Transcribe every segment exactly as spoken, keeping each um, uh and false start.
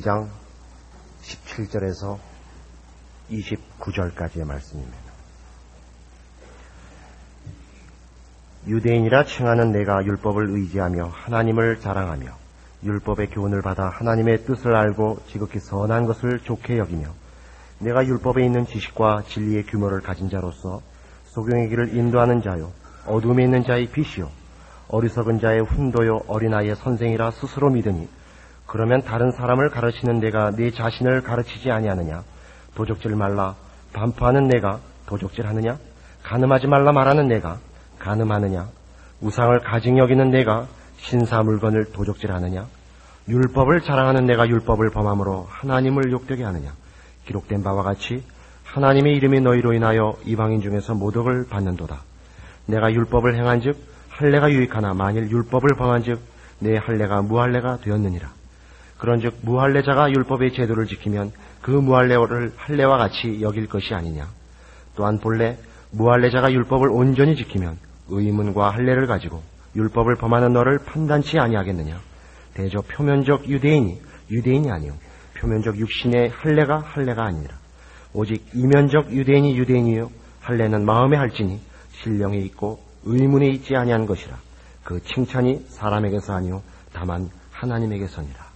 장 십칠 절에서 이십구 절까지의 말씀입니다. 유대인이라 칭하는 내가 율법을 의지하며 하나님을 자랑하며 율법의 교훈을 받아 하나님의 뜻을 알고 지극히 선한 것을 좋게 여기며 내가 율법에 있는 지식과 진리의 규모를 가진 자로서 소경의 길을 인도하는 자요 어둠에 있는 자의 빛이요 어리석은 자의 훈도요 어린아이의 선생이라 스스로 믿으니 그러면 다른 사람을 가르치는 내가 내 자신을 가르치지 아니하느냐? 도적질 말라 반포하는 내가 도적질하느냐? 간음하지 말라 말하는 내가 간음하느냐? 우상을 가증 여기는 내가 신사 물건을 도적질하느냐? 율법을 자랑하는 내가 율법을 범함으로 하나님을 욕되게 하느냐? 기록된 바와 같이 하나님의 이름이 너희로 인하여 이방인 중에서 모독을 받는도다. 내가 율법을 행한즉 할례가 유익하나 만일 율법을 범한즉 내 할례가 무할례가 되었느니라. 그런즉 무할례자가 율법의 제도를 지키면 그 무할례를 할례와 같이 여길 것이 아니냐. 또한 본래 무할례자가 율법을 온전히 지키면 의문과 할례를 가지고 율법을 범하는 너를 판단치 아니하겠느냐. 대저 표면적 유대인이 유대인이 아니요 표면적 육신의 할례가 할례가 아니라 오직 이면적 유대인이 유대인이요 할례는 마음에 할지니 신령에 있고 의문에 있지 아니한 것이라. 그 칭찬이 사람에게서 아니요 다만 하나님에게서니라.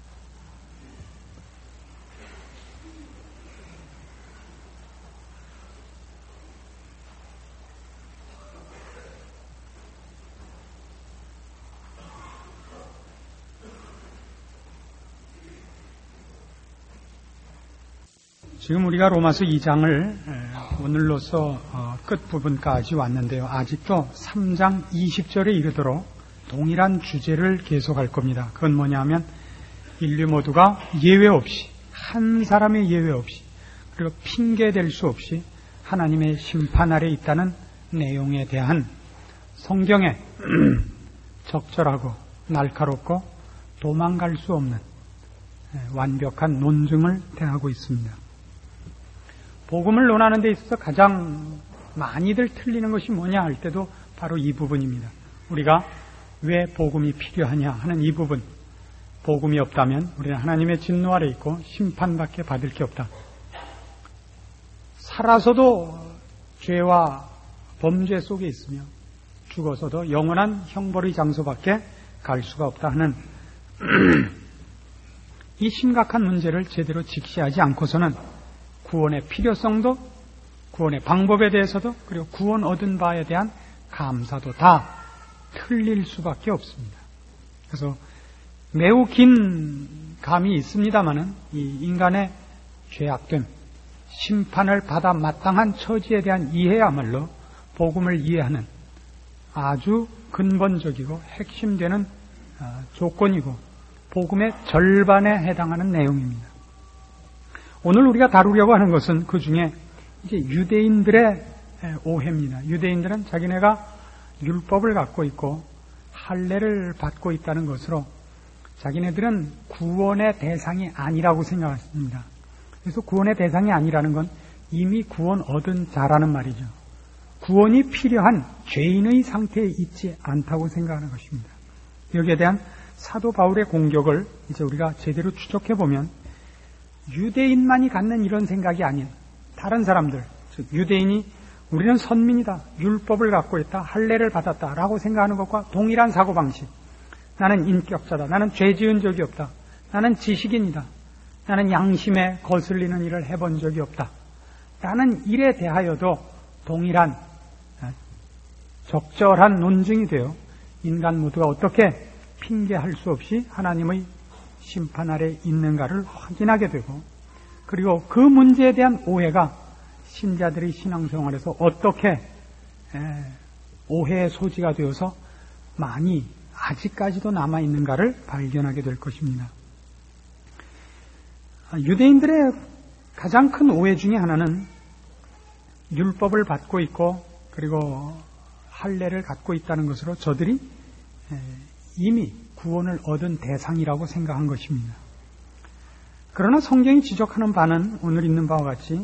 지금 우리가 로마서 이 장을 오늘로서 끝부분까지 왔는데요. 아직도 삼 장 이십 절에 이르도록 동일한 주제를 계속할 겁니다. 그건 뭐냐면 인류 모두가 예외 없이 한 사람의 예외 없이 그리고 핑계댈 수 없이 하나님의 심판 아래 있다는 내용에 대한 성경의 적절하고 날카롭고 도망갈 수 없는 완벽한 논증을 대하고 있습니다. 복음을 논하는 데 있어서 가장 많이들 틀리는 것이 뭐냐 할 때도 바로 이 부분입니다. 우리가 왜 복음이 필요하냐 하는 이 부분. 복음이 없다면 우리는 하나님의 진노 아래 있고 심판밖에 받을 게 없다. 살아서도 죄와 범죄 속에 있으며 죽어서도 영원한 형벌의 장소밖에 갈 수가 없다 하는 이 심각한 문제를 제대로 직시하지 않고서는 구원의 필요성도 구원의 방법에 대해서도 그리고 구원 얻은 바에 대한 감사도 다 틀릴 수밖에 없습니다. 그래서 매우 긴 감이 있습니다마는 이 인간의 죄악됨, 심판을 받아 마땅한 처지에 대한 이해야말로 복음을 이해하는 아주 근본적이고 핵심되는 조건이고 복음의 절반에 해당하는 내용입니다. 오늘 우리가 다루려고 하는 것은 그 중에 이제 유대인들의 오해입니다. 유대인들은 자기네가 율법을 갖고 있고 할례를 받고 있다는 것으로 자기네들은 구원의 대상이 아니라고 생각했습니다. 그래서 구원의 대상이 아니라는 건 이미 구원 얻은 자라는 말이죠. 구원이 필요한 죄인의 상태에 있지 않다고 생각하는 것입니다. 여기에 대한 사도 바울의 공격을 이제 우리가 제대로 추적해 보면 유대인만이 갖는 이런 생각이 아닌 다른 사람들, 즉 유대인이 우리는 선민이다, 율법을 갖고 있다, 할례를 받았다라고 생각하는 것과 동일한 사고방식. 나는 인격자다, 나는 죄 지은 적이 없다, 나는 지식인이다, 나는 양심에 거슬리는 일을 해본 적이 없다 라는 일에 대하여도 동일한 적절한 논증이 되어 인간 모두가 어떻게 핑계할 수 없이 하나님의 심판 아래 있는가를 확인하게 되고 그리고 그 문제에 대한 오해가 신자들의 신앙생활에서 어떻게 오해의 소지가 되어서 많이 아직까지도 남아있는가를 발견하게 될 것입니다. 유대인들의 가장 큰 오해 중에 하나는 율법을 받고 있고 그리고 할례를 갖고 있다는 것으로 저들이 이미 구원을 얻은 대상이라고 생각한 것입니다. 그러나 성경이 지적하는 바는 오늘 있는 바와 같이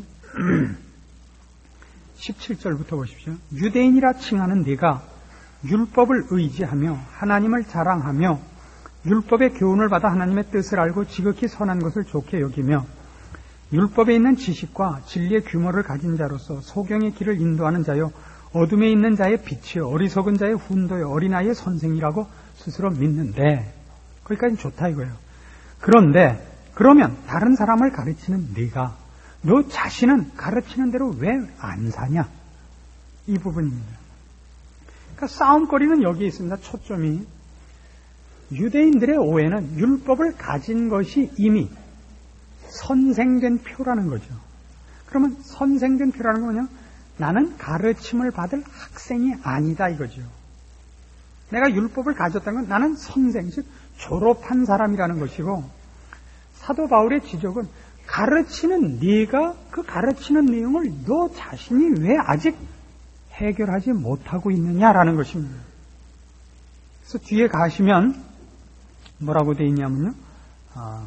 십칠 절부터 보십시오. 유대인이라 칭하는 네가 율법을 의지하며 하나님을 자랑하며 율법의 교훈을 받아 하나님의 뜻을 알고 지극히 선한 것을 좋게 여기며 율법에 있는 지식과 진리의 규모를 가진 자로서 소경의 길을 인도하는 자요 어둠에 있는 자의 빛이요 어리석은 자의 훈도요 어린아이의 선생이라고 스스로 믿는데, 거기까지는 좋다 이거예요. 그런데 그러면 다른 사람을 가르치는 네가 너 자신은 가르치는 대로 왜 안 사냐? 이 부분입니다. 그러니까 싸움거리는 여기에 있습니다. 초점이 유대인들의 오해는 율법을 가진 것이 이미 선생된 표라는 거죠. 그러면 선생된 표라는 건 뭐냐? 나는 가르침을 받을 학생이 아니다 이거죠. 내가 율법을 가졌다는 건 나는 선생, 즉 졸업한 사람이라는 것이고, 사도 바울의 지적은 가르치는 네가 그 가르치는 내용을 너 자신이 왜 아직 해결하지 못하고 있느냐라는 것입니다. 그래서 뒤에 가시면 뭐라고 되어 있냐면요, 아,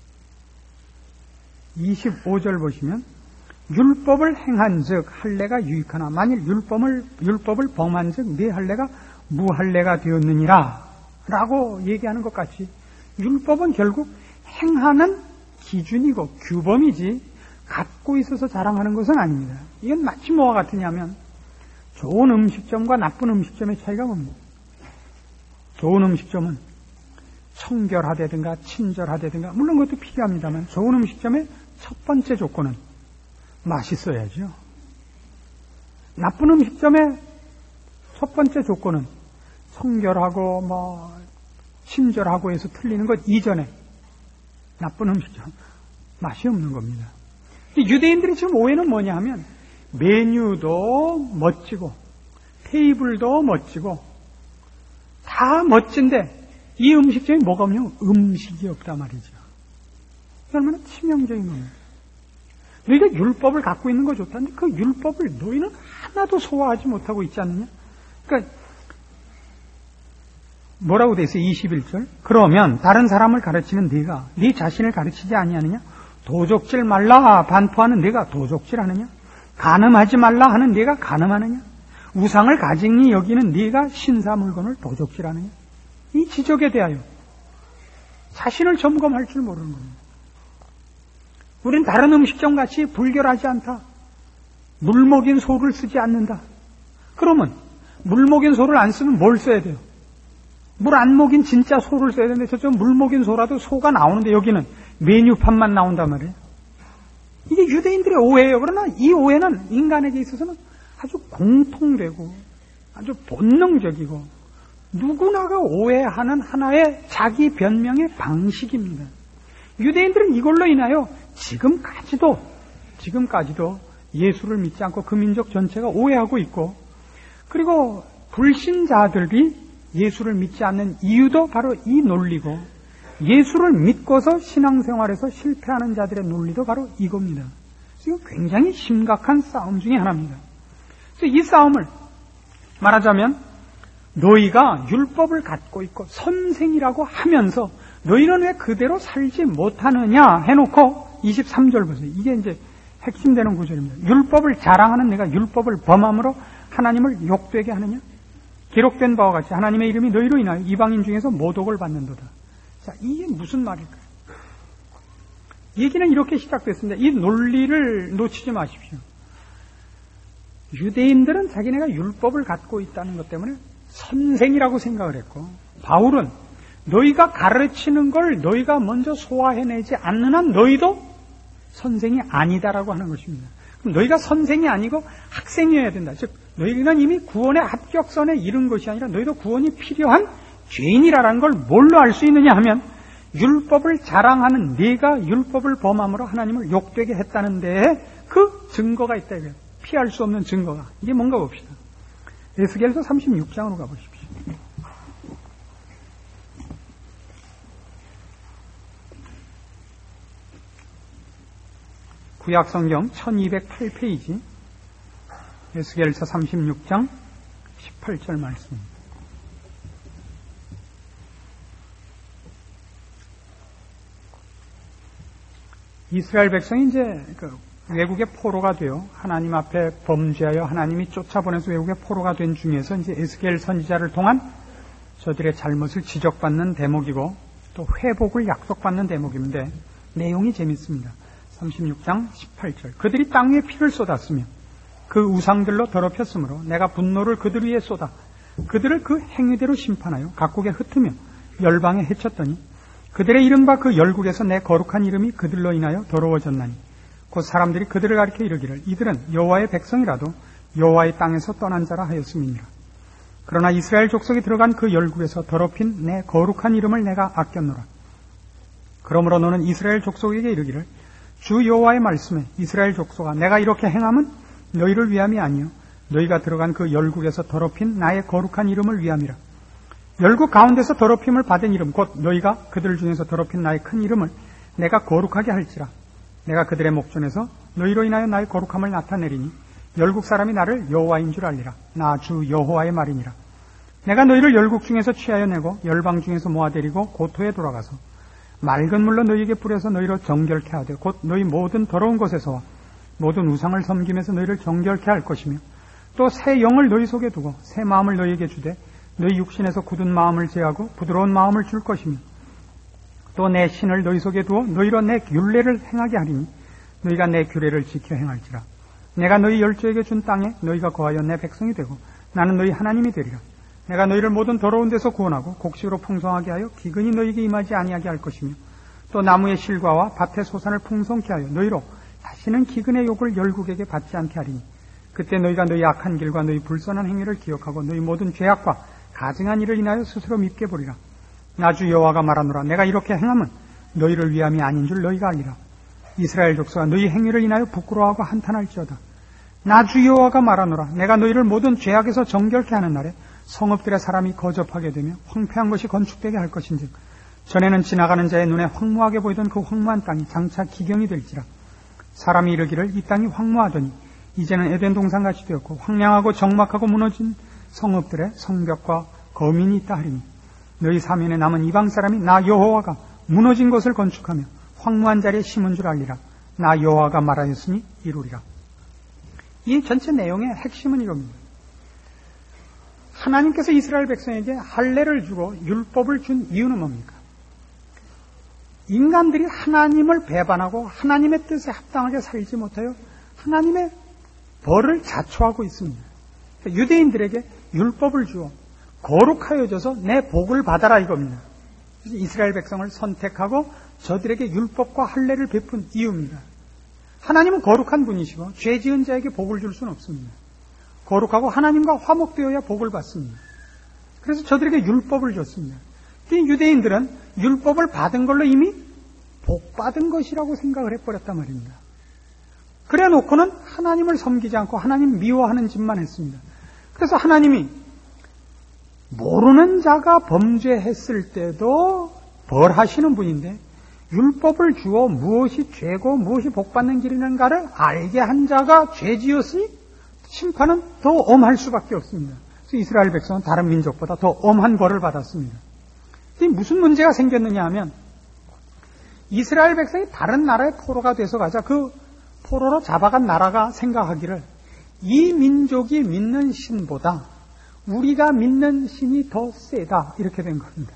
이십오 절 보시면 율법을 행한즉 할례가 유익하나 만일 율법을 율법을 범한즉 네 할례가 무할례가 되었느니라 라고 얘기하는 것 같이, 율법은 결국 행하는 기준이고 규범이지 갖고 있어서 자랑하는 것은 아닙니다. 이건 마치 뭐와 같으냐면 좋은 음식점과 나쁜 음식점의 차이가 뭡니까? 좋은 음식점은 청결하다든가 친절하다든가 물론 그것도 필요합니다만, 좋은 음식점의 첫 번째 조건은 맛있어야죠. 나쁜 음식점의 첫 번째 조건은 청결하고 뭐 친절하고 해서 틀리는 것 이전에 나쁜 음식점 맛이 없는 겁니다. 유대인들이 지금 오해는 뭐냐 하면 메뉴도 멋지고 테이블도 멋지고 다 멋진데 이 음식점이 뭐가 없냐면 음식이 없단 말이죠. 얼마나 치명적인 겁니다. 너희가 율법을 갖고 있는 거 좋다는데 그 율법을 너희는 하나도 소화하지 못하고 있지 않느냐? 그러니까 뭐라고 돼 있어요? 이십일 절. 그러면 다른 사람을 가르치는 네가 네 자신을 가르치지 아니하느냐? 도적질 말라 반포하는 네가 도적질하느냐? 간음하지 말라 하는 네가 간음하느냐? 우상을 가증히 여기는 네가 신사 물건을 도적질하느냐? 이 지적에 대하여 자신을 점검할 줄 모르는 겁니다. 우린 다른 음식점 같이 불결하지 않다. 물 먹인 소를 쓰지 않는다. 그러면 물 먹인 소를 안 쓰면 뭘 써야 돼요? 물 안 먹인 진짜 소를 써야 되는데 저쪽 물 먹인 소라도 소가 나오는데 여기는 메뉴판만 나온단 말이에요. 이게 유대인들의 오해예요. 그러나 이 오해는 인간에게 있어서는 아주 공통되고 아주 본능적이고 누구나가 오해하는 하나의 자기 변명의 방식입니다. 유대인들은 이걸로 인하여 지금까지도 지금까지도 예수를 믿지 않고 그 민족 전체가 오해하고 있고, 그리고 불신자들이 예수를 믿지 않는 이유도 바로 이 논리고, 예수를 믿고서 신앙생활에서 실패하는 자들의 논리도 바로 이겁니다. 이거 굉장히 심각한 싸움 중에 하나입니다. 그래서 이 싸움을 말하자면 너희가 율법을 갖고 있고 선생이라고 하면서 너희는 왜 그대로 살지 못하느냐 해놓고 이십삼 절 보세요. 이게 이제 핵심되는 구절입니다. 율법을 자랑하는 내가 율법을 범함으로 하나님을 욕되게 하느냐? 기록된 바와 같이 하나님의 이름이 너희로 인하여 이방인 중에서 모독을 받는도다. 자, 이게 무슨 말일까요? 얘기는 이렇게 시작됐습니다. 이 논리를 놓치지 마십시오. 유대인들은 자기네가 율법을 갖고 있다는 것 때문에 선생이라고 생각을 했고, 바울은 너희가 가르치는 걸 너희가 먼저 소화해내지 않는 한 너희도 선생이 아니다라고 하는 것입니다. 그럼 너희가 선생이 아니고 학생이어야 된다. 즉 너희는 이미 구원의 합격선에 이른 것이 아니라 너희도 구원이 필요한 죄인이라는 걸 뭘로 알 수 있느냐 하면 율법을 자랑하는 네가 율법을 범함으로 하나님을 욕되게 했다는 데에 그 증거가 있다 이거예요. 피할 수 없는 증거가. 이게 뭔가 봅시다. 에스겔서 삼십육 장으로 가보십시오. 구약성경 천이백팔 페이지 에스겔서 삼십육 장 십팔 절 말씀입니다. 이스라엘 백성이 이제 그 외국의 포로가 되어 하나님 앞에 범죄하여 하나님이 쫓아보내서 외국의 포로가 된 중에서 이제 에스겔 선지자를 통한 저들의 잘못을 지적받는 대목이고, 또 회복을 약속받는 대목인데 내용이 재밌습니다. 삼십육 장 십팔 절. 그들이 땅 위에 피를 쏟았으며 그 우상들로 더럽혔으므로 내가 분노를 그들 위에 쏟아 그들을 그 행위대로 심판하여 각국에 흩으며 열방에 해쳤더니 그들의 이름과 그 열국에서 내 거룩한 이름이 그들로 인하여 더러워졌나니 곧 사람들이 그들을 가리켜 이르기를 이들은 여호와의 백성이라도 여호와의 땅에서 떠난 자라 하였음이니라. 그러나 이스라엘 족속이 들어간 그 열국에서 더럽힌 내 거룩한 이름을 내가 아꼈노라. 그러므로 너는 이스라엘 족속에게 이르기를 주 여호와의 말씀에 이스라엘 족속아 내가 이렇게 행함은 너희를 위함이 아니요 너희가 들어간 그 열국에서 더럽힌 나의 거룩한 이름을 위함이라. 열국 가운데서 더럽힘을 받은 이름 곧 너희가 그들 중에서 더럽힌 나의 큰 이름을 내가 거룩하게 할지라. 내가 그들의 목전에서 너희로 인하여 나의 거룩함을 나타내리니 열국 사람이 나를 여호와인 줄 알리라. 나 주 여호와의 말이니라. 내가 너희를 열국 중에서 취하여 내고 열방 중에서 모아데리고 고토에 돌아가서 맑은 물로 너희에게 뿌려서 너희로 정결케 하되 곧 너희 모든 더러운 곳에서와 모든 우상을 섬기면서 너희를 정결케 할 것이며 또 새 영을 너희 속에 두고 새 마음을 너희에게 주되 너희 육신에서 굳은 마음을 제하고 부드러운 마음을 줄 것이며 또 내 신을 너희 속에 두어 너희로 내 율례를 행하게 하리니 너희가 내 규례를 지켜 행할지라. 내가 너희 열조에게 준 땅에 너희가 거하여 내 백성이 되고 나는 너희 하나님이 되리라. 내가 너희를 모든 더러운 데서 구원하고 곡식으로 풍성하게 하여 기근이 너희에게 임하지 아니하게 할 것이며 또 나무의 실과와 밭의 소산을 풍성케 하여 너희로 다시는 기근의 욕을 열국에게 받지 않게 하리니 그때 너희가 너희 악한 길과 너희 불선한 행위를 기억하고 너희 모든 죄악과 가증한 일을 인하여 스스로 밉게 보리라. 나 주 여호와가 말하노라. 내가 이렇게 행함은 너희를 위함이 아닌 줄 너희가 알리라. 이스라엘 족속아 너희 행위를 인하여 부끄러워하고 한탄할지어다. 나 주 여호와가 말하노라. 내가 너희를 모든 죄악에서 정결케 하는 날에 성읍들의 사람이 거접하게 되며 황폐한 것이 건축되게 할 것인즉 전에는 지나가는 자의 눈에 황무하게 보이던 그 황무한 땅이 장차 기경이 될지라. 사람이 이르기를 이 땅이 황무하더니 이제는 에덴 동산같이 되었고 황량하고 적막하고 무너진 성읍들의 성벽과 거민이 있다 하리니 너희 사면에 남은 이방 사람이 나 여호와가 무너진 것을 건축하며 황무한 자리에 심은 줄 알리라. 나 여호와가 말하였으니 이루리라. 이 전체 내용의 핵심은 이겁니다. 하나님께서 이스라엘 백성에게 할례를 주고 율법을 준 이유는 뭡니까? 인간들이 하나님을 배반하고 하나님의 뜻에 합당하게 살지 못하여 하나님의 벌을 자초하고 있습니다. 유대인들에게 율법을 주어 거룩하여 줘서 내 복을 받아라 이겁니다. 이스라엘 백성을 선택하고 저들에게 율법과 할례를 베푼 이유입니다. 하나님은 거룩한 분이시고 죄 지은 자에게 복을 줄 수는 없습니다. 거룩하고 하나님과 화목되어야 복을 받습니다. 그래서 저들에게 율법을 줬습니다. 이 유대인들은 율법을 받은 걸로 이미 복 받은 것이라고 생각을 해버렸단 말입니다. 그래 놓고는 하나님을 섬기지 않고 하나님 미워하는 짓만 했습니다. 그래서 하나님이 모르는 자가 범죄했을 때도 벌하시는 분인데 율법을 주어 무엇이 죄고 무엇이 복받는 길인가를 알게 한 자가 죄지었으니 심판은 더 엄할 수밖에 없습니다. 그래서 이스라엘 백성은 다른 민족보다 더 엄한 벌을 받았습니다. 무슨 문제가 생겼느냐 하면 이스라엘 백성이 다른 나라의 포로가 돼서 가자 그 포로로 잡아간 나라가 생각하기를 이 민족이 믿는 신보다 우리가 믿는 신이 더 세다 이렇게 된 겁니다.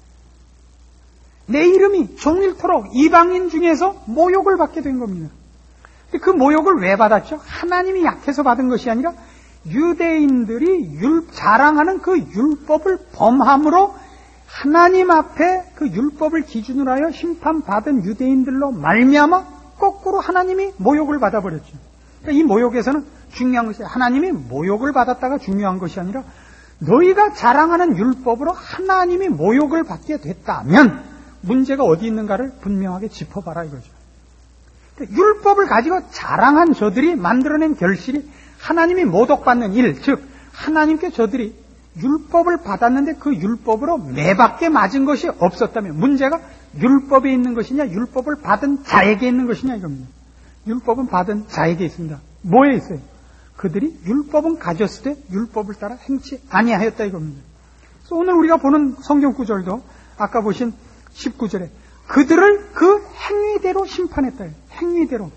내 이름이 종일토록 이방인 중에서 모욕을 받게 된 겁니다. 그 모욕을 왜 받았죠? 하나님이 약해서 받은 것이 아니라 유대인들이 율, 자랑하는 그 율법을 범함으로 하나님 앞에 그 율법을 기준으로 하여 심판받은 유대인들로 말미암아 거꾸로 하나님이 모욕을 받아버렸죠. 그러니까 이 모욕에서는 중요한 것이 하나님이 모욕을 받았다가 중요한 것이 아니라 너희가 자랑하는 율법으로 하나님이 모욕을 받게 됐다면 문제가 어디 있는가를 분명하게 짚어봐라 이거죠. 그러니까 율법을 가지고 자랑한 저들이 만들어낸 결실이 하나님이 모독받는 일, 즉 하나님께 저들이 율법을 받았는데 그 율법으로 매받게 맞은 것이 없었다면 문제가 율법에 있는 것이냐 율법을 받은 자에게 있는 것이냐 이겁니다. 율법은 받은 자에게 있습니다. 뭐에 있어요? 그들이 율법은 가졌을 때 율법을 따라 행치 아니하였다 이겁니다. 그래서 오늘 우리가 보는 성경 구절도 아까 보신 십구 절에 그들을 그 행위대로 심판했다. 행위대로.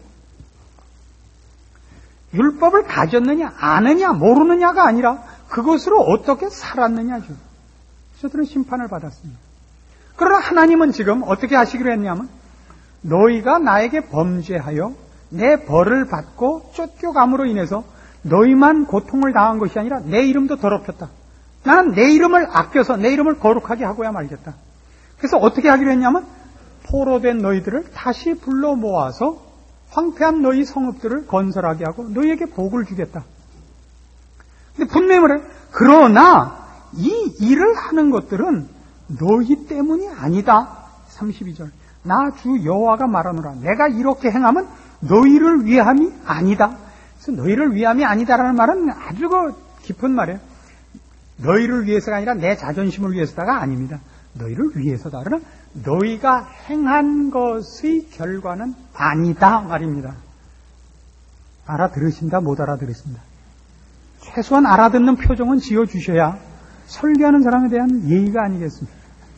율법을 가졌느냐 아느냐 모르느냐가 아니라 그것으로 어떻게 살았느냐죠. 저들은 심판을 받았습니다. 그러나 하나님은 지금 어떻게 하시기로 했냐면 너희가 나에게 범죄하여 내 벌을 받고 쫓겨감으로 인해서 너희만 고통을 당한 것이 아니라 내 이름도 더럽혔다. 나는 내 이름을 아껴서 내 이름을 거룩하게 하고야 말겠다. 그래서 어떻게 하기로 했냐면 포로된 너희들을 다시 불러 모아서 황폐한 너희 성읍들을 건설하게 하고 너희에게 복을 주겠다. 근데 분명히 말해. 그러나 이 일을 하는 것들은 너희 때문이 아니다. 삼십이 절. 나 주 여호와가 말하노라. 내가 이렇게 행하면 너희를 위함이 아니다. 그래서 너희를 위함이 아니다라는 말은 아주 그 깊은 말이에요. 너희를 위해서가 아니라 내 자존심을 위해서다가 아닙니다. 너희를 위해서다. 그러나 너희가 행한 것의 결과는 아니다 말입니다. 알아들으신다 못 알아들으신다. 최소한 알아듣는 표정은 지어주셔야 설교하는 사람에 대한 예의가 아니겠습니까?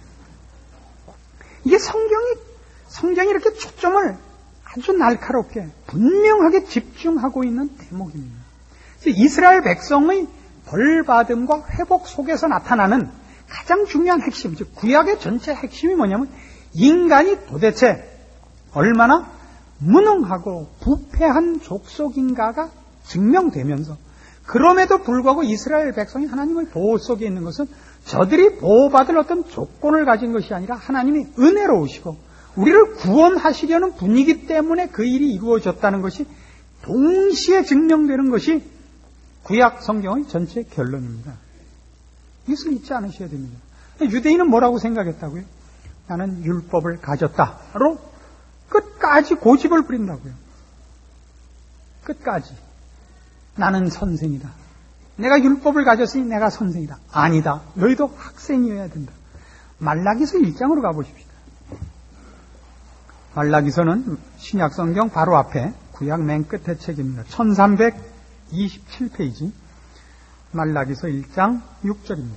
이게 성경이 성경이 이렇게 초점을 아주 날카롭게 분명하게 집중하고 있는 대목입니다. 이스라엘 백성의 벌받음과 회복 속에서 나타나는 가장 중요한 핵심, 즉 구약의 전체 핵심이 뭐냐면 인간이 도대체 얼마나 무능하고 부패한 족속인가가 증명되면서 그럼에도 불구하고 이스라엘 백성이 하나님의 보호 속에 있는 것은 저들이 보호받을 어떤 조건을 가진 것이 아니라 하나님이 은혜로우시고 우리를 구원하시려는 분이기 때문에 그 일이 이루어졌다는 것이 동시에 증명되는 것이 구약 성경의 전체 결론입니다. 이것을 잊지 않으셔야 됩니다. 유대인은 뭐라고 생각했다고요? 나는 율법을 가졌다로 끝까지 고집을 부린다고요. 끝까지. 나는 선생이다. 내가 율법을 가졌으니 내가 선생이다. 아니다. 너희도 학생이어야 된다. 말라기서 일 장으로 가보십시다. 말라기서는 신약성경 바로 앞에 구약 맨 끝의 책입니다. 천삼백이십칠 페이지 말라기서 일 장 육 절입니다.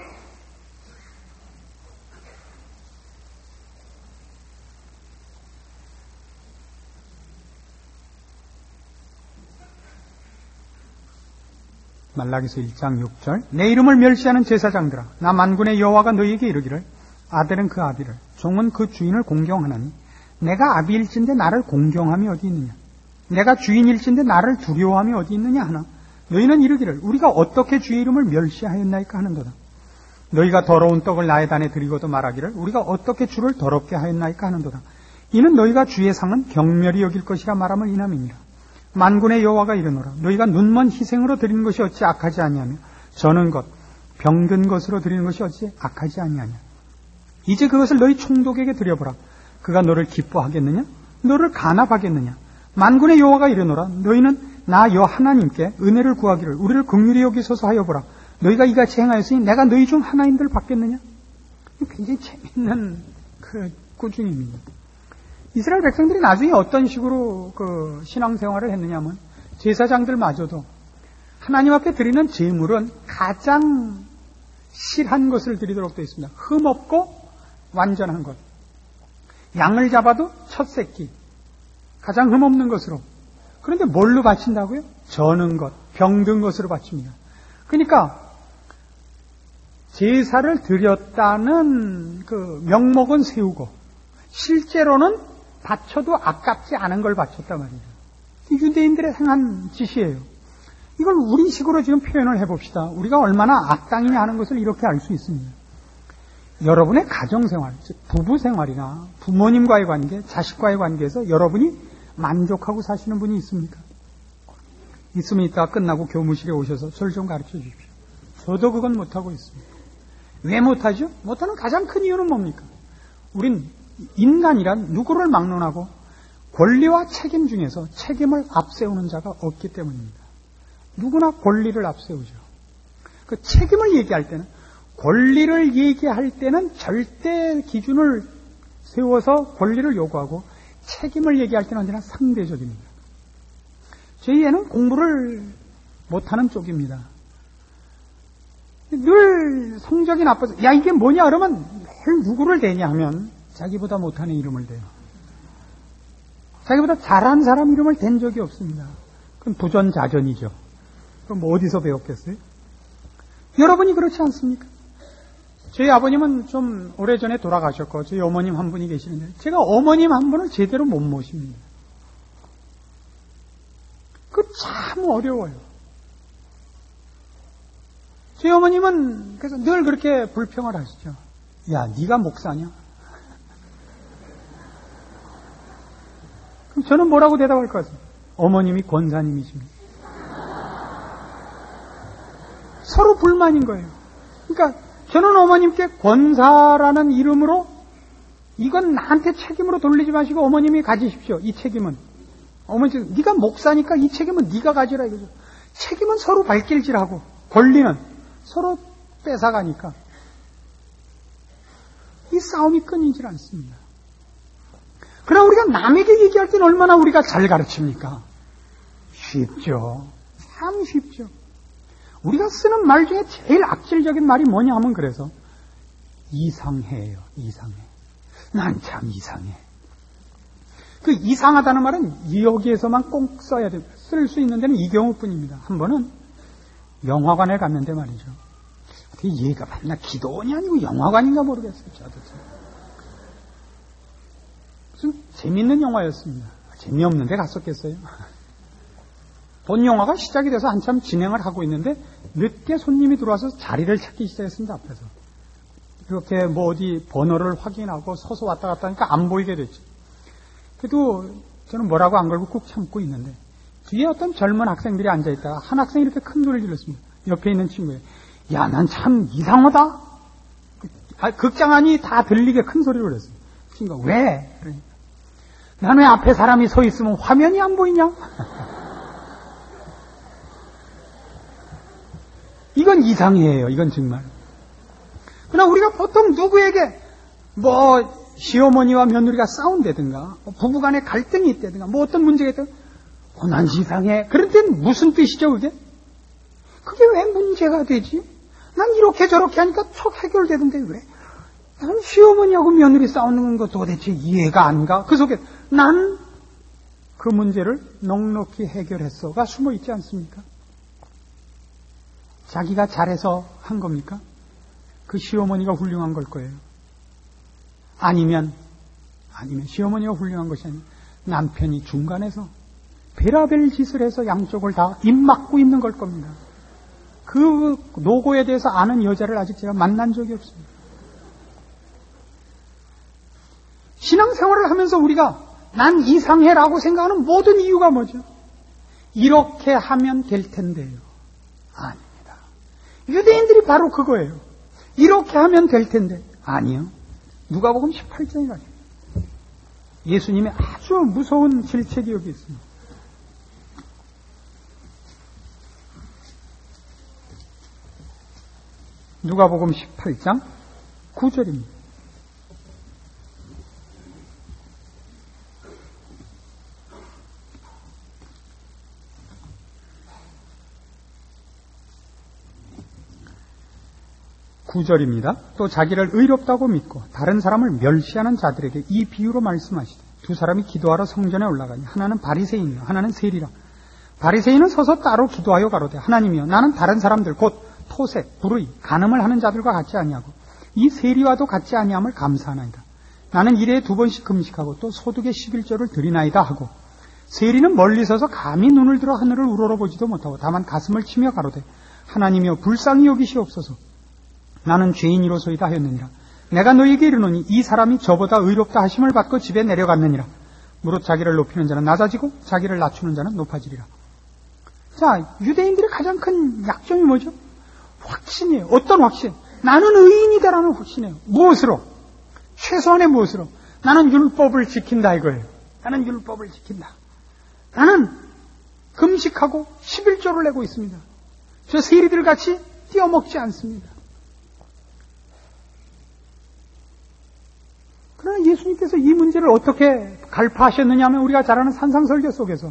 말라기서 일 장 육 절 내 이름을 멸시하는 제사장들아 나 만군의 여호와가 너희에게 이르기를 아들은 그 아비를 종은 그 주인을 공경하나니 내가 아비일진데 나를 공경함이 어디 있느냐 내가 주인일진데 나를 두려워함이 어디 있느냐 하나 너희는 이르기를 우리가 어떻게 주의 이름을 멸시하였나이까 하는도다. 너희가 더러운 떡을 나의 단에 드리고도 말하기를 우리가 어떻게 주를 더럽게 하였나이까 하는도다. 이는 너희가 주의 상은 경멸히 여길 것이라 말함을 인함이니라. 만군의 여호와가 이르노라 너희가 눈먼 희생으로 드리는 것이 어찌 악하지 아니하며 저는 것 병든 것으로 드리는 것이 어찌 악하지 아니하냐. 이제 그것을 너희 총독에게 드려보라. 그가 너를 기뻐하겠느냐 너를 간합하겠느냐. 만군의 여호와가 이르노라 너희는 나 여 하나님께 은혜를 구하기를 우리를 긍휼히 여기소서 하여 보라. 너희가 이같이 행하였으니 내가 너희 중 하나인들 받겠느냐. 굉장히 재밌는 그 꾸중입니다. 이스라엘 백성들이 나중에 어떤 식으로 그 신앙생활을 했느냐면 제사장들마저도 하나님 앞에 드리는 제물은 가장 실한 것을 드리도록 되어 있습니다. 흠없고 완전한 것. 양을 잡아도 첫 새끼. 가장 흠없는 것으로. 그런데 뭘로 바친다고요? 저는 것, 병든 것으로 바칩니다. 그러니까 제사를 드렸다는 그 명목은 세우고 실제로는 바쳐도 아깝지 않은 걸 바쳤단 말이에요. 유대인들의 행한 짓이에요. 이걸 우리식으로 지금 표현을 해봅시다. 우리가 얼마나 악당이냐 하는 것을 이렇게 알 수 있습니다. 여러분의 가정생활, 즉 부부생활이나 부모님과의 관계, 자식과의 관계에서 여러분이 만족하고 사시는 분이 있습니까? 있으면 이따가 끝나고 교무실에 오셔서 저를 좀 가르쳐 주십시오. 저도 그건 못하고 있습니다. 왜 못하죠? 못하는 가장 큰 이유는 뭡니까? 우린 인간이란 누구를 막론하고 권리와 책임 중에서 책임을 앞세우는 자가 없기 때문입니다. 누구나 권리를 앞세우죠. 그 책임을 얘기할 때는 권리를 얘기할 때는 절대 기준을 세워서 권리를 요구하고 책임을 얘기할 때는 언제나 상대적입니다. 저희 애는 공부를 못하는 쪽입니다. 늘 성적이 나빠서 야 이게 뭐냐 그러면 늘 누구를 대냐 하면 자기보다 못하는 이름을 대요. 자기보다 잘한 사람 이름을 댄 적이 없습니다. 그럼 부전자전이죠. 그럼 뭐 어디서 배웠겠어요? 여러분이 그렇지 않습니까? 저희 아버님은 좀 오래전에 돌아가셨고 저희 어머님 한 분이 계시는데 제가 어머님 한 분을 제대로 못 모십니다. 그 참 어려워요. 저희 어머님은 그래서 늘 그렇게 불평을 하시죠. 야, 네가 목사냐? 그럼 저는 뭐라고 대답할 것 같습니다. 어머님이 권사님이십니다. 서로 불만인 거예요. 그러니까 저는 어머님께 권사라는 이름으로 이건 나한테 책임으로 돌리지 마시고 어머님이 가지십시오. 이 책임은. 어머니, 네가 목사니까 이 책임은 네가 가지라 이거죠. 책임은 서로 발길질하고 권리는 서로 뺏어가니까 이 싸움이 끊이질 않습니다. 그러나 우리가 남에게 얘기할 때는 얼마나 우리가 잘 가르칩니까? 쉽죠. 참 쉽죠. 우리가 쓰는 말 중에 제일 악질적인 말이 뭐냐 하면 그래서 이상해요. 이상해. 난 참 이상해. 그 이상하다는 말은 여기에서만 꼭 써야 됩니다. 쓸 수 있는 데는 이 경우뿐입니다. 한 번은 영화관에 갔는데 말이죠. 어떻게 얘가 맞나? 기도원이 아니고 영화관인가 모르겠어요. 저도 무슨 재밌는 영화였습니다. 재미없는데 갔었겠어요. 본 영화가 시작이 돼서 한참 진행을 하고 있는데 늦게 손님이 들어와서 자리를 찾기 시작했습니다. 앞에서. 이렇게 뭐 어디 번호를 확인하고 서서 왔다 갔다 하니까 안 보이게 됐죠. 그래도 저는 뭐라고 안 걸고 꾹 참고 있는데 뒤에 어떤 젊은 학생들이 앉아있다가 한 학생이 이렇게 큰 소리를 질렀습니다. 옆에 있는 친구에 야, 난 참 이상하다. 아, 극장 안이 다 들리게 큰 소리를 했어요. 친구가 왜? 그러니까 난 왜 앞에 사람이 서 있으면 화면이 안 보이냐? 이건 이상해요. 이건 정말. 그러나 우리가 보통 누구에게 뭐 시어머니와 며느리가 싸운다든가 부부간에 갈등이 있다든가 뭐 어떤 문제가 있다든가 어, 난 이상해. 그럴 땐 무슨 뜻이죠 그게? 그게 왜 문제가 되지? 난 이렇게 저렇게 하니까 척 해결되던데 왜? 난 시어머니하고 며느리 싸우는 거 도대체 이해가 안 가. 그 속에 난 그 문제를 넉넉히 해결했어가 숨어 있지 않습니까? 자기가 잘해서 한 겁니까? 그 시어머니가 훌륭한 걸 거예요. 아니면 아니면 시어머니가 훌륭한 것이 아니라 남편이 중간에서 베라벨 짓을 해서 양쪽을 다 입막고 있는 걸 겁니다. 그 노고에 대해서 아는 여자를 아직 제가 만난 적이 없습니다. 신앙생활을 하면서 우리가 난 이상해라고 생각하는 모든 이유가 뭐죠? 이렇게 하면 될 텐데요. 아닙니다. 유대인들이 바로 그거예요. 이렇게 하면 될 텐데. 아니요. 누가복음 십팔 장에 가죠. 예수님의 아주 무서운 질책이 여기 있습니다. 누가복음 십팔 장 구 절입니다. 구 절입니다. 또 자기를 의롭다고 믿고 다른 사람을 멸시하는 자들에게 이 비유로 말씀하시되 두 사람이 기도하러 성전에 올라가니 하나는 바리새인이요 하나는 세리라. 바리새인은 서서 따로 기도하여 가로되 하나님이여 나는 다른 사람들 곧 토색, 불의, 간음을 하는 자들과 같지 아니하고 이 세리와도 같지 아니함을 감사하나이다. 나는 일에 두 번씩 금식하고 또 소득의 십일조를 드리나이다 하고 세리는 멀리 서서 감히 눈을 들어 하늘을 우러러보지도 못하고 다만 가슴을 치며 가로되 하나님이여 불쌍히 여기시옵소서. 나는 죄인이로소이다 하였느니라. 내가 너희에게 이르노니 이 사람이 저보다 의롭다 하심을 받고 집에 내려갔느니라. 무릇 자기를 높이는 자는 낮아지고 자기를 낮추는 자는 높아지리라. 자, 유대인들의 가장 큰 약점이 뭐죠? 확신이에요. 어떤 확신? 나는 의인이다라는 확신이에요. 무엇으로? 최소한의 무엇으로? 나는 율법을 지킨다 이거예요. 나는 율법을 지킨다. 나는 금식하고 십일조를 내고 있습니다. 저 세리들 같이 띄어먹지 않습니다. 그러나 예수님께서 이 문제를 어떻게 갈파하셨느냐 하면 우리가 잘 아는 산상설교 속에서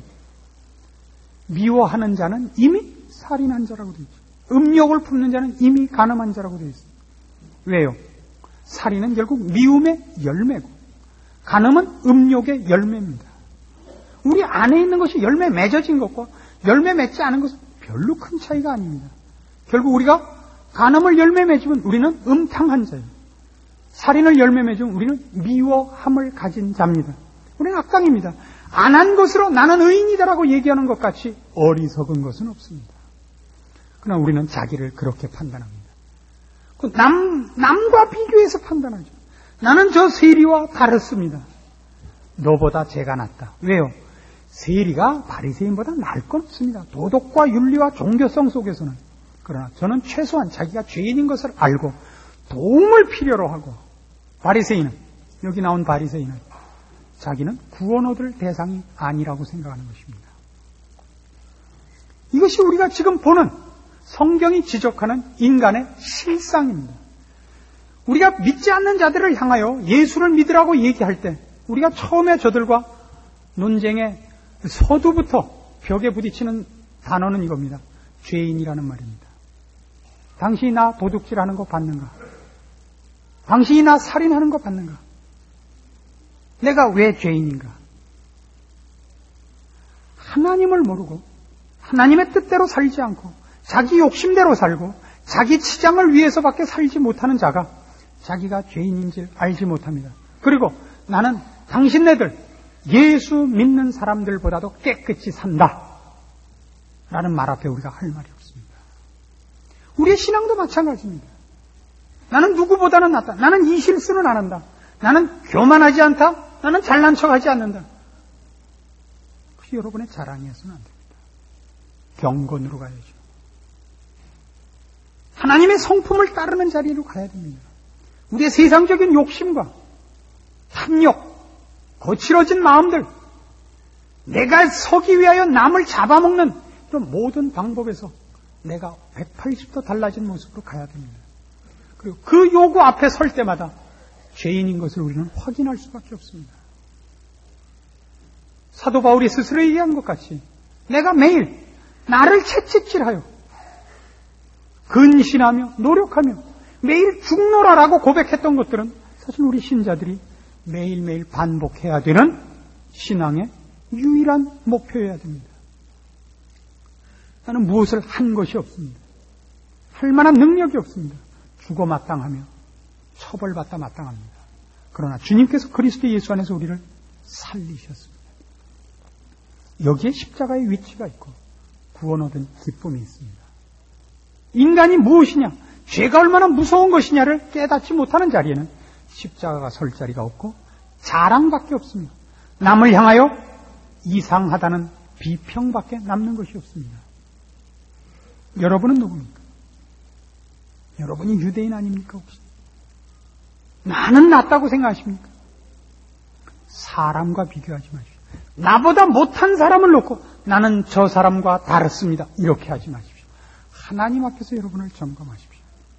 미워하는 자는 이미 살인한 자라고 되어 있죠. 음욕을 품는 자는 이미 간음한 자라고 되어 있습니다. 왜요? 살인은 결국 미움의 열매고 간음은 음욕의 열매입니다. 우리 안에 있는 것이 열매 맺어진 것과 열매 맺지 않은 것은 별로 큰 차이가 아닙니다. 결국 우리가 간음을 열매 맺으면 우리는 음탕한 자예요. 살인을 열매 맺으면 우리는 미워함을 가진 자입니다. 우리는 악당입니다. 안 한 것으로 나는 의인이다라고 얘기하는 것 같이 어리석은 것은 없습니다. 그러나 우리는 자기를 그렇게 판단합니다. 남, 남과 비교해서 판단하죠. 나는 저 세리와 다르습니다. 너보다 제가 낫다. 왜요? 세리가 바리새인보다 나을 건 없습니다. 도덕과 윤리와 종교성 속에서는. 그러나 저는 최소한 자기가 죄인인 것을 알고 도움을 필요로 하고, 바리새인은, 여기 나온 바리새인은 자기는 구원 얻을 대상이 아니라고 생각하는 것입니다. 이것이 우리가 지금 보는 성경이 지적하는 인간의 실상입니다. 우리가 믿지 않는 자들을 향하여 예수를 믿으라고 얘기할 때 우리가 처음에 저들과 논쟁의 서두부터 벽에 부딪히는 단어는 이겁니다. 죄인이라는 말입니다. 당신이 나 도둑질하는 거 봤는가? 당신이 나 살인하는 거 봤는가? 내가 왜 죄인인가? 하나님을 모르고 하나님의 뜻대로 살지 않고 자기 욕심대로 살고 자기 치장을 위해서밖에 살지 못하는 자가 자기가 죄인인 줄 알지 못합니다. 그리고 나는 당신네들 예수 믿는 사람들보다도 깨끗이 산다 라는 말 앞에 우리가 할 말이 없습니다. 우리의 신앙도 마찬가지입니다. 나는 누구보다는 낫다. 나는 이 실수는 안 한다. 나는 교만하지 않다. 나는 잘난 척하지 않는다. 그것이 여러분의 자랑이어서는 안 됩니다. 경건으로 가야죠. 하나님의 성품을 따르는 자리로 가야 됩니다. 우리의 세상적인 욕심과 탐욕, 거칠어진 마음들, 내가 서기 위하여 남을 잡아먹는 이런 모든 방법에서 내가 백팔십 도 달라진 모습으로 가야 됩니다. 그리고 그 요구 앞에 설 때마다 죄인인 것을 우리는 확인할 수밖에 없습니다. 사도 바울이 스스로 얘기한 것 같이 내가 매일 나를 채찍질하여 근신하며 노력하며 매일 죽노라라고 고백했던 것들은 사실 우리 신자들이 매일매일 반복해야 되는 신앙의 유일한 목표여야 됩니다. 나는 무엇을 한 것이 없습니다. 할 만한 능력이 없습니다. 죽어 마땅하며 처벌받다 마땅합니다. 그러나 주님께서 그리스도 예수 안에서 우리를 살리셨습니다. 여기에 십자가의 위치가 있고 구원 얻은 기쁨이 있습니다. 인간이 무엇이냐, 죄가 얼마나 무서운 것이냐를 깨닫지 못하는 자리에는 십자가가 설 자리가 없고 자랑밖에 없습니다. 남을 향하여 이상하다는 비평밖에 남는 것이 없습니다. 여러분은 누굽니까? 여러분이 유대인 아닙니까 혹시? 나는 낫다고 생각하십니까? 사람과 비교하지 마십시오. 나보다 못한 사람을 놓고 나는 저 사람과 다르습니다. 이렇게 하지 마십시오. 하나님 앞에서 여러분을 점검하십시오.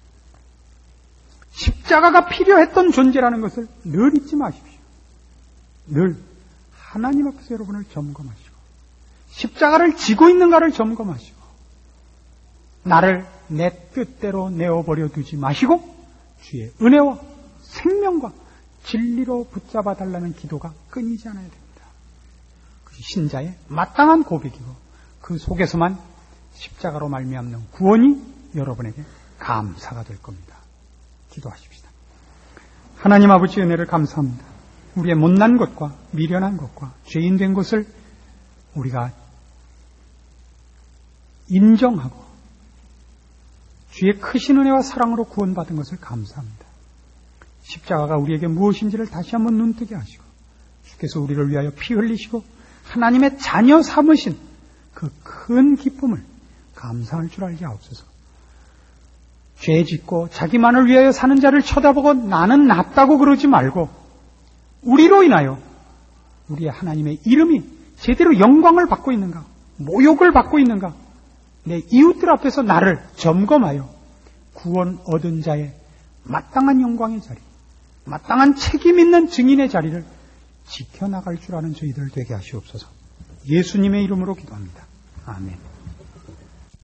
십자가가 필요했던 존재라는 것을 늘 잊지 마십시오. 늘 하나님 앞에서 여러분을 점검하시고 십자가를 지고 있는가를 점검하시고 나를 내 뜻대로 내어버려 두지 마시고 주의 은혜와 생명과 진리로 붙잡아 달라는 기도가 끊이지 않아야 됩니다. 그것이 신자의 마땅한 고백이고 그 속에서만 십자가로 말미암는 구원이 여러분에게 감사가 될 겁니다. 기도하십시다. 하나님 아버지 은혜를 감사합니다. 우리의 못난 것과 미련한 것과 죄인 된 것을 우리가 인정하고 주의 크신 은혜와 사랑으로 구원받은 것을 감사합니다. 십자가가 우리에게 무엇인지를 다시 한번 눈뜨게 하시고 주께서 우리를 위하여 피 흘리시고 하나님의 자녀 삼으신 그 큰 기쁨을 감사할 줄 알게 하옵소서. 죄 짓고 자기만을 위하여 사는 자를 쳐다보고 나는 낫다고 그러지 말고 우리로 인하여 우리의 하나님의 이름이 제대로 영광을 받고 있는가, 모욕을 받고 있는가, 내 이웃들 앞에서 나를 점검하여 구원 얻은 자의 마땅한 영광의 자리, 마땅한 책임 있는 증인의 자리를 지켜나갈 줄 아는 저희들 되게 하시옵소서. 예수님의 이름으로 기도합니다. 아멘.